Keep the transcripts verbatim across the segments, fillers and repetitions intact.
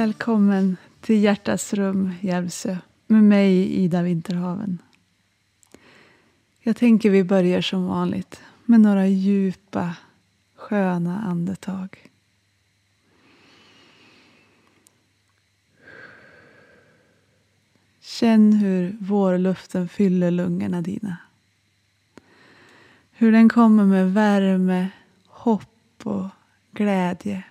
Välkommen till Hjärtas rum, Järvsö, med mig Ida Vinterhaven. Jag tänker vi börjar som vanligt med några djupa, sköna andetag. Känn hur vårluften fyller lungorna dina. Hur den kommer med värme, hopp och glädje.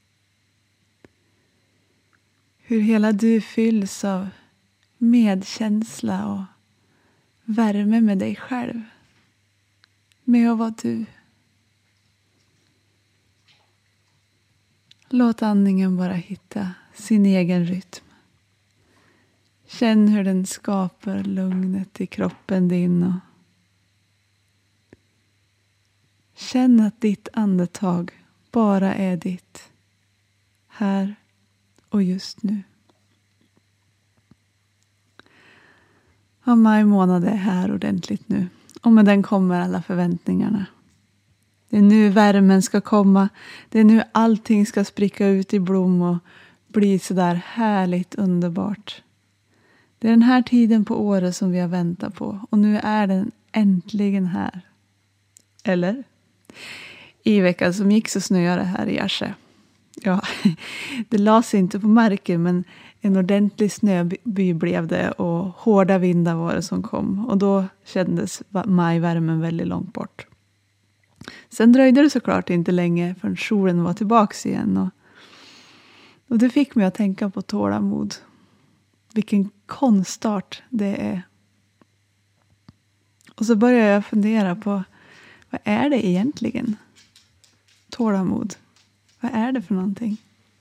Hur hela du fylls av medkänsla och värme med dig själv. Med att vara du. Låt andningen bara hitta sin egen rytm. Känn hur den skapar lugnet i kroppen din. Och känn att ditt andetag bara är ditt. Här och just nu. Ja, maj månad är här ordentligt nu. Och med den kommer alla förväntningarna. Det är nu värmen ska komma. Det är nu allting ska spricka ut i blom och bli sådär härligt underbart. Det är den här tiden på året som vi har väntat på. Och nu är den äntligen här. Eller? I veckan som gick så snöade det här i Järvsö. Ja, det la sig inte på marken, men en ordentlig snöby blev det och hårda vindar var det som kom. Och då kändes majvärmen väldigt långt bort. Sen dröjde det såklart inte länge förrän solen var tillbaka igen. Och, och det fick mig att tänka på tålamod. Vilken konstart det är. Och så började jag fundera på, vad är det egentligen? Tålamod. Vad är det för någonting?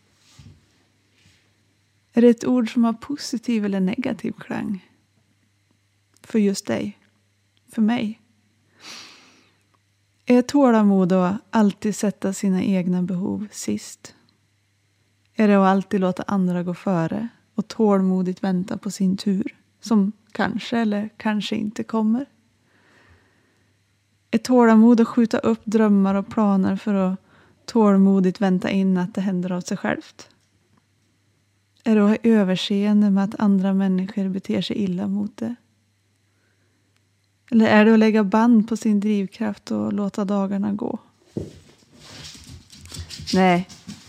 Är det ett ord som har positiv eller negativ klang? För just dig. För mig. Är tålamod att alltid sätta sina egna behov sist? Är det att alltid låta andra gå före och tålmodigt vänta på sin tur? Som kanske eller kanske inte kommer. Är tålamod att skjuta upp drömmar och planer för att tålmodigt vänta in att det händer av sig självt? Är det att ha överseende med att andra människor beter sig illa mot det? Eller är det att lägga band på sin drivkraft och låta dagarna gå? Nej.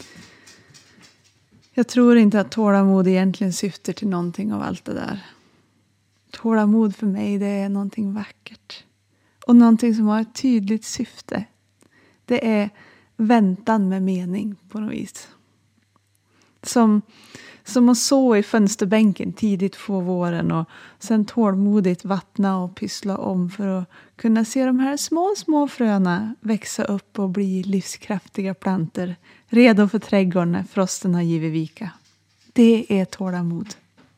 Jag tror inte att tålamod egentligen syftar till någonting av allt det där. Tålamod för mig, det är någonting vackert. Och någonting som har ett tydligt syfte. Det är väntan med mening på något vis. Som, som att så i fönsterbänken tidigt på våren och sen tålmodigt vattna och pyssla om för att kunna se de här små, små fröna växa upp och bli livskraftiga plantor redo för trädgården när frosten har givit vika. Det är tålamod.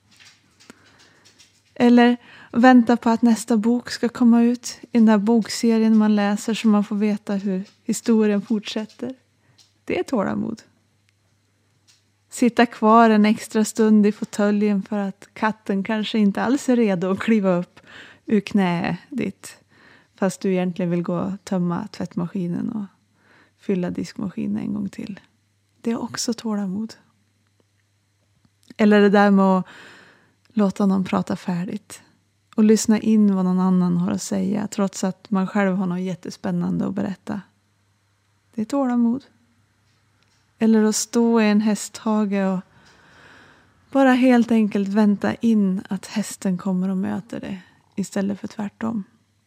Eller vänta på att nästa bok ska komma ut i den där bokserien man läser så man får veta hur historien fortsätter. Det är tålamod. Sitta kvar en extra stund i fåtöljen för att katten kanske inte alls är redo att kliva upp ur knä ditt. Fast du egentligen vill gå och tömma tvättmaskinen och fylla diskmaskinen en gång till. Det är också tålamod. Eller det där med att låta någon prata färdigt. Och lyssna in vad någon annan har att säga. Trots att man själv har något jättespännande att berätta. Det är tålamod. Eller att stå i en hästhage och bara helt enkelt vänta in att hästen kommer och möter det. Istället för tvärtom.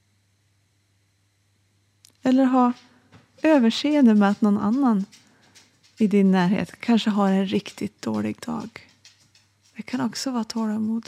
Eller ha överseende med att någon annan i din närhet kanske har en riktigt dålig dag. Det kan också vara tålamod.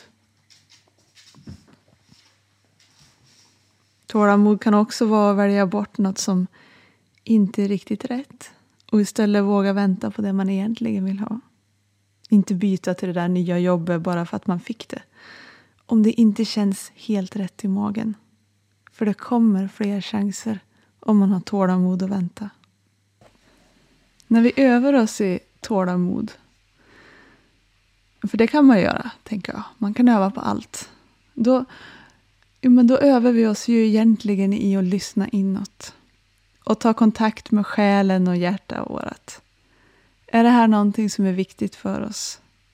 Tålamod kan också vara att välja bort något som inte är riktigt rätt. Och istället våga vänta på det man egentligen vill ha. Inte byta till det där nya jobbet bara för att man fick det. Om det inte känns helt rätt i magen. För det kommer fler chanser om man har tålamod att vänta. När vi övar oss i tålamod. För det kan man göra, tänker jag. Man kan öva på allt. Då, jo, men då övar vi oss ju egentligen i att lyssna inåt. Och ta kontakt med själen och hjärta vårat. Är det här någonting som är viktigt för oss?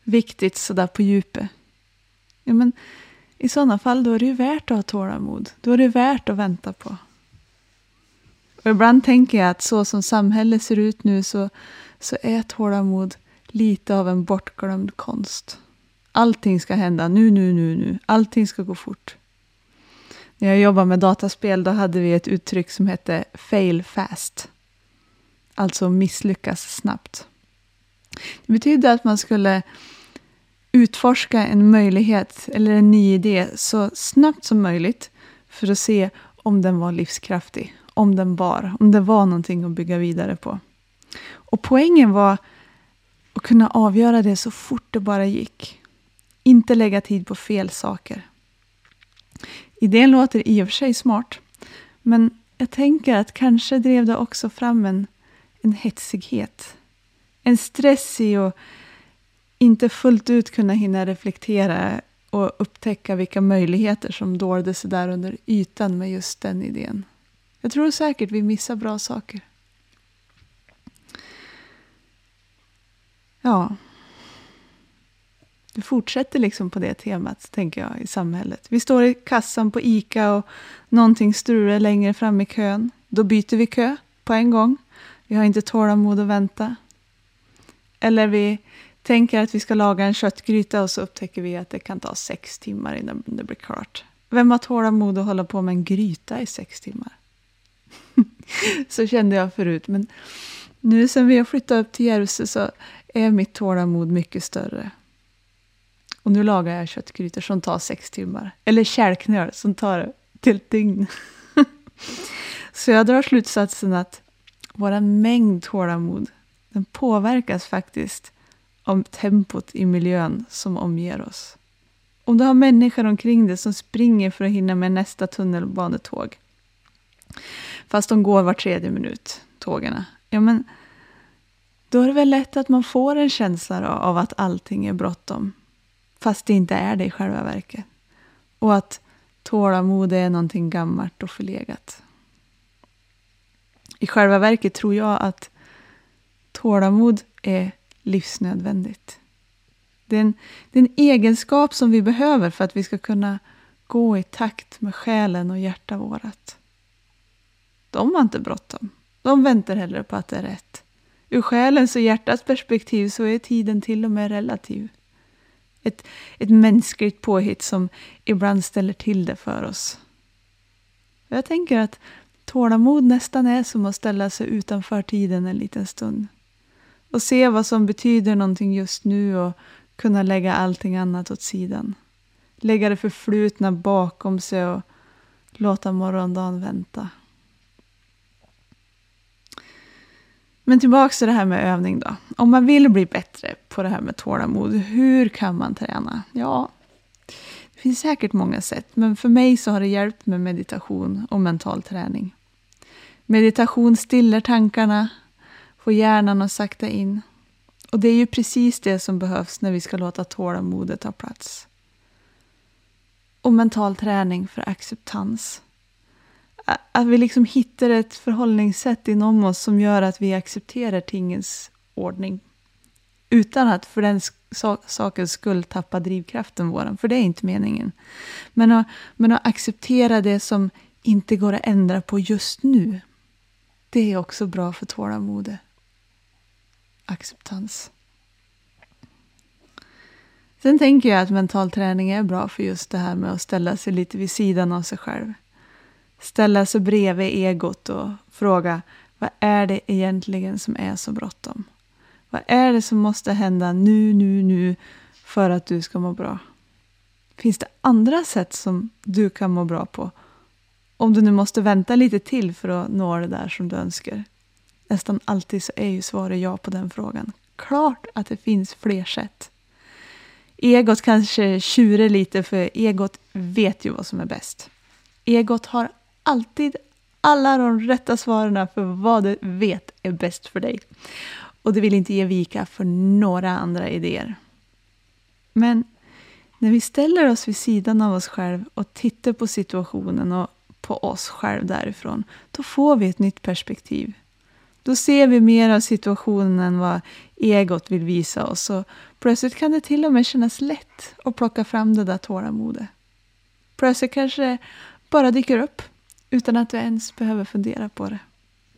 viktigt sådär på djupet. Ja, men i sådana fall då är det ju värt att ha tålamod. Då är det värt att vänta på. Och ibland tänker jag att så som samhället ser ut nu så, så är tålamod lite av en bortglömd konst. Allting ska hända nu, nu, nu, nu. Allting ska gå fort. När jag jobbade med dataspel då hade vi ett uttryck som hette fail fast. Alltså misslyckas snabbt. Det betyder att man skulle utforska en möjlighet eller en ny idé så snabbt som möjligt för att se om den var livskraftig. Om den var, om det var någonting att bygga vidare på. Och poängen var att kunna avgöra det så fort det bara gick. Inte lägga tid på fel saker. Idén låter i och för sig smart. Men jag tänker att kanske drev det också fram en, en hetsighet. En stress i att inte fullt ut kunna hinna reflektera och upptäcka vilka möjligheter som dolde sig där under ytan med just den idén. Jag tror säkert vi missar bra saker. Ja. Det fortsätter liksom på det temat, tänker jag, i samhället. Vi står i kassan på ICA och någonting strular längre fram i kön. Då byter vi kö på en gång. Vi har inte tålamod att vänta. Eller vi tänker att vi ska laga en köttgryta och så upptäcker vi att det kan ta sex timmar innan det blir klart. Vem har tålamod att hålla på med en gryta i sex timmar? Så kände jag förut. Men nu sen vi har flyttat upp till Järvsö så är mitt tålamod mycket större. Och nu lagar jag köttgrytor som tar sex timmar. Eller kärlknöl som tar till ett dygn. Så jag drar slutsatsen att våra mängd tålamod, den påverkas faktiskt av tempot i miljön som omger oss. Om du har människor omkring dig som springer för att hinna med nästa tunnelbanetåg. Fast de går var tredje minut, tågarna. Ja, men då är det väl lätt att man får en känsla av att allting är bråttom. Fast det inte är det i själva verket. Och att tålamod är någonting gammalt och förlegat. I själva verket tror jag att tålamod är livsnödvändigt. Det är en, det är en egenskap som vi behöver för att vi ska kunna gå i takt med själen och hjärta vårat. De har inte bråttom. De väntar hellre på att det är rätt. Ur själens och hjärtats perspektiv så är tiden till och med relativ. Ett, ett mänskligt påhitt som ibland ställer till det för oss. Jag tänker att tålamod nästan är som att ställa sig utanför tiden en liten stund. Och se vad som betyder någonting just nu och kunna lägga allting annat åt sidan. Lägga det förflutna bakom sig och låta morgondagen vänta. Men tillbaka till det här med övning då. Om man vill bli bättre på det här med tålamod, hur kan man träna? Ja, det finns säkert många sätt. Men för mig så har det hjälpt med meditation och mental träning. Meditation stiller tankarna, får hjärnan att sakta in. Och det är ju precis det som behövs när vi ska låta tålamodet ta plats. Och mental träning för acceptans. Att vi liksom hittar ett förhållningssätt inom oss som gör att vi accepterar tingens ordning. Utan att för den sakens skull tappa drivkraften våran. För det är inte meningen. Men att, men att acceptera det som inte går att ändra på just nu. Det är också bra för tålamodet. Acceptans. Sen tänker jag att mental träning är bra för just det här med att ställa sig lite vid sidan av sig själv. Ställa sig bredvid egot och fråga, vad är det egentligen som är så bråttom? Vad är det som måste hända nu, nu, nu för att du ska må bra? Finns det andra sätt som du kan må bra på? Om du nu måste vänta lite till för att nå det där som du önskar. Nästan alltid så är ju svaret ja på den frågan. Klart att det finns fler sätt. Egot kanske tjurer lite för egot vet ju vad som är bäst. Egot har alltid alla de rätta svaren för vad det vet är bäst för dig. Och det vill inte ge vika för några andra idéer. Men när vi ställer oss vid sidan av oss själv och tittar på situationen och på oss själv därifrån, då får vi ett nytt perspektiv. Då ser vi mer av situationen än vad egot vill visa oss. Och plötsligt kan det till och med kännas lätt att plocka fram det där tålamodet. Plötsligt kanske det bara dyker upp utan att du ens behöver fundera på det.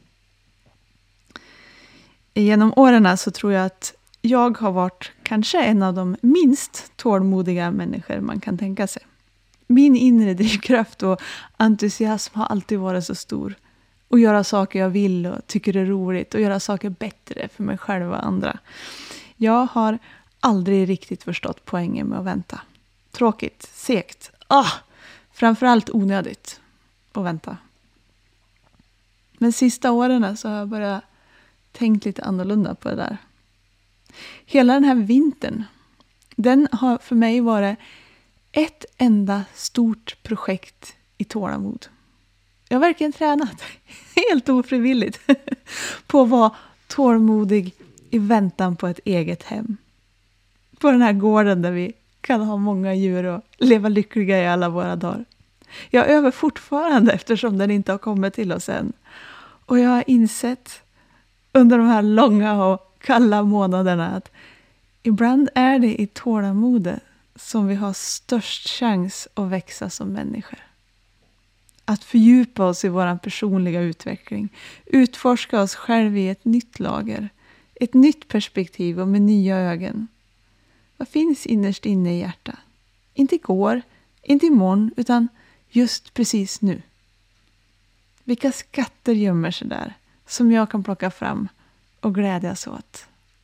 Genom åren så tror jag att jag har varit kanske en av de minst tålmodiga människor man kan tänka sig. Min inre drivkraft och entusiasm har alltid varit så stor. Att göra saker jag vill och tycker det är roligt. Och göra saker bättre för mig själv och andra. Jag har aldrig riktigt förstått poängen med att vänta. Tråkigt, segt, ah, framförallt onödigt att vänta. Men sista åren så har jag börjat tänkt lite annorlunda på det där. Hela den här vintern, den har för mig varit ett enda stort projekt i tålamod. Jag har verkligen tränat, helt ofrivilligt, på att vara tålmodig i väntan på ett eget hem. På den här gården där vi kan ha många djur och leva lyckliga i alla våra dagar. Jag övar fortfarande eftersom den inte har kommit till oss än. Och jag har insett under de här långa och kalla månaderna att ibland är det i tålamodet som vi har störst chans att växa som människor. Att fördjupa oss i vår personliga utveckling. Utforska oss själva i ett nytt lager. Ett nytt perspektiv och med nya ögon. Vad finns innerst inne i hjärtat? Inte igår, inte imorgon, utan just precis nu. Vilka skatter gömmer sig där som jag kan plocka fram och glädjas åt?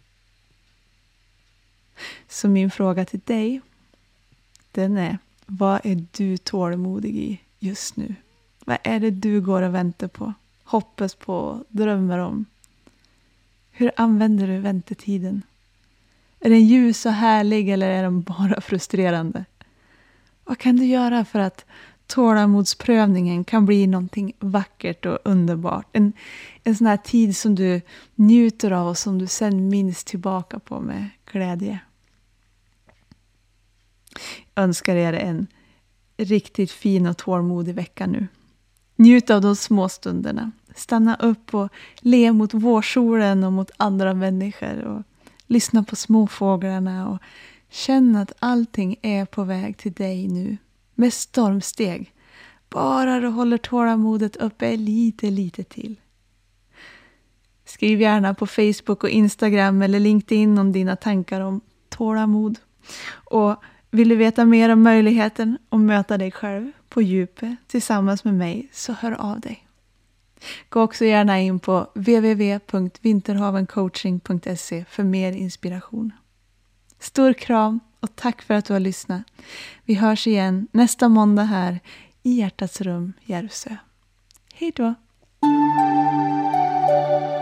Så min fråga till dig, den är: vad är du tålmodig i just nu? Vad är det du går och väntar på, hoppas på, drömmer om? Hur använder du väntetiden? Är den ljus och härlig eller är den bara frustrerande? Vad kan du göra för att tålamodsprövningen kan bli någonting vackert och underbart? En, en sån här tid som du njuter av och som du sen minns tillbaka på med glädje. Jag önskar er en riktigt fin och tålmodig vecka nu. Njut av de små stunderna. Stanna upp och le mot vårsolen och mot andra människor. Och lyssna på småfåglarna och känn att allting är på väg till dig nu. Med stormsteg. Bara du håller tålamodet uppe lite, lite till. Skriv gärna på Facebook och Instagram eller LinkedIn om dina tankar om tålamod. Och vill du veta mer om möjligheten att möta dig själv på djupet tillsammans med mig, så hör av dig. Gå också gärna in på w w w punkt vinterhavencoaching punkt se för mer inspiration. Stor kram och tack för att du har lyssnat. Vi hörs igen nästa måndag här i Hjärtats rum, Järvsö. Hej då!